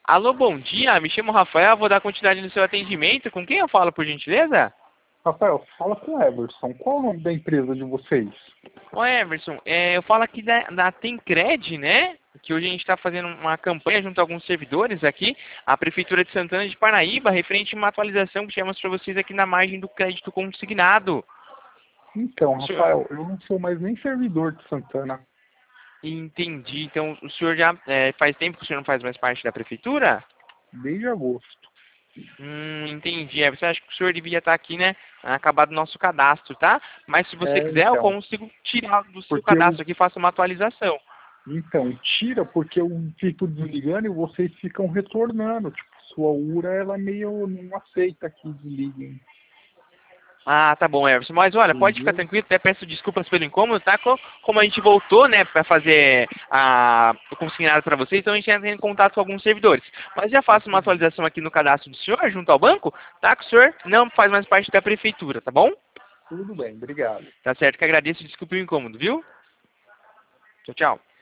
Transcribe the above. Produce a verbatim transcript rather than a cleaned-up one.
Alô, bom dia. Me chamo Rafael, vou dar continuidade no seu atendimento. Com quem eu falo, por gentileza? Rafael, fala com o Everson. Qual é o nome da empresa de vocês? Ô, Everson, é, eu falo aqui da, da Temcred, né? Que hoje a gente está fazendo uma campanha junto a alguns servidores aqui, a Prefeitura de Santana de Parnaíba, referente a uma atualização que tivemos para vocês aqui na margem do crédito consignado. Então, O senhor... Rafael, eu não sou mais nem servidor de Santana. Entendi. Então, o senhor já é, faz tempo que o senhor não faz mais parte da Prefeitura? Desde agosto. Hum, entendi. É, você acha que o senhor devia estar aqui, né? Acabado o nosso cadastro, tá? Mas se você É, quiser, eu então. consigo tirar do seu Porque eu. cadastro aqui e faço uma atualização. Então, tira porque eu fico desligando e vocês ficam retornando. Tipo, sua U R A, ela meio não aceita que desliguem. Ah, tá bom, Everson. Mas olha, pode ficar Entendeu? tranquilo, até peço desculpas pelo incômodo, tá? Co- Como a gente voltou, né, para fazer a, o consignado para vocês, então a gente entra em contato com alguns servidores. Mas já faço uma Entendi. atualização aqui no cadastro do senhor, junto ao banco, tá? Que o senhor não faz mais parte da prefeitura, tá bom? Tudo bem, obrigado. Tá certo que agradeço e desculpe o incômodo, viu? Tchau, tchau.